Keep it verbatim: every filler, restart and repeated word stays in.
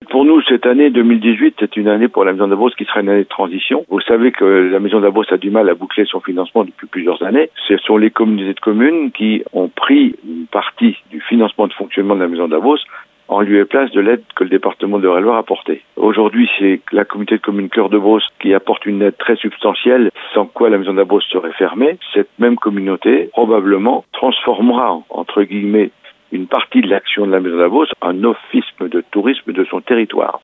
Pour nous, cette année deux mille dix-huit, c'est une année pour la Maison de la Beauce qui sera une année de transition. Vous savez que la Maison de la Beauce a du mal à boucler son financement depuis plusieurs années. Ce sont les communautés de communes qui ont pris une partie du financement de fonctionnement de la Maison de la Beauce en lieu et place de l'aide que le département de Eure-et-Loir a apportée. Aujourd'hui, c'est la communauté de communes Cœur de Beauce qui apporte une aide très substantielle, sans quoi la Maison de la Beauce serait fermée. Cette même communauté, probablement, transformera, entre guillemets, une partie de l'action de la Maison de la Beauce en office de tourisme de son territoire.